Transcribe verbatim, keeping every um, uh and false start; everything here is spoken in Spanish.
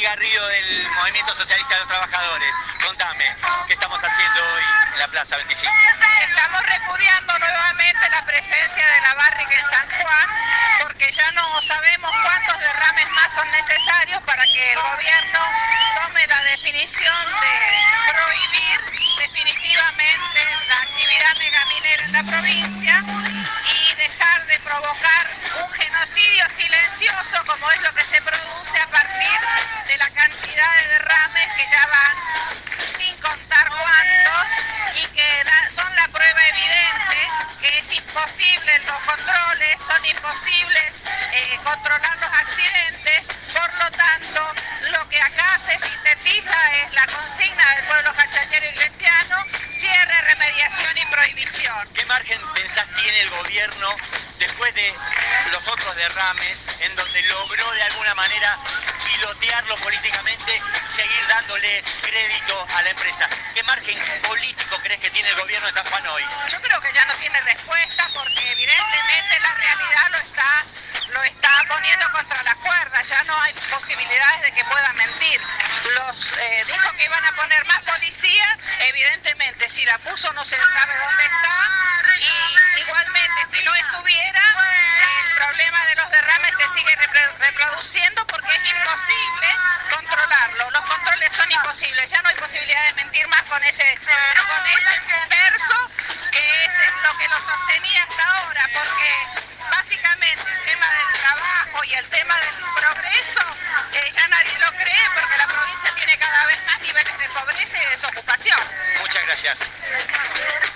Garrido del Movimiento Socialista de los Trabajadores. Contame, ¿qué estamos haciendo hoy en la Plaza veinticinco? Estamos repudiando nuevamente la presencia de la Barrick en San Juan, porque ya no sabemos cuántos derrames más son necesarios para que el gobierno tome la definición de prohibir definitivamente la actividad megaminera en la provincia y dejar de provocar un genocidio silencioso como es lo que se produce a partir de la cantidad de derrames que ya van sin contar cuántos y que da, son la prueba evidente que es imposible los controles, son imposibles eh, controlar los accidentes, por lo tanto lo que acá se sintetiza es la consigna del pueblo cachanero iglesiano: cierre, remediación y prohibición. ¿Qué margen pensás tiene el gobierno después de los otros derrames en donde logró de alguna manera pilotearlo políticamente, seguir dándole crédito a la empresa? ¿Qué margen político crees que tiene el gobierno de San Juan hoy? Yo creo que ya no tiene respuesta porque evidentemente la realidad lo está, lo está poniendo contra las cuerdas, ya no hay posibilidades de que pueda mentir. Los eh, dijo que iban a poner más policías, evidentemente si la puso no se sabe dónde está, y igualmente si no estuviera, el problema de los derrames se sigue reproduciendo porque es imposible controlarlo, los controles son imposibles, ya no hay posibilidad de mentir más con ese, con ese verso que es lo que lo sostenía hasta ahora, porque básicamente el tema del trabajo y el tema del progreso eh, ya nadie lo cree porque la provincia tiene cada vez más niveles de pobreza y desocupación. Muchas gracias.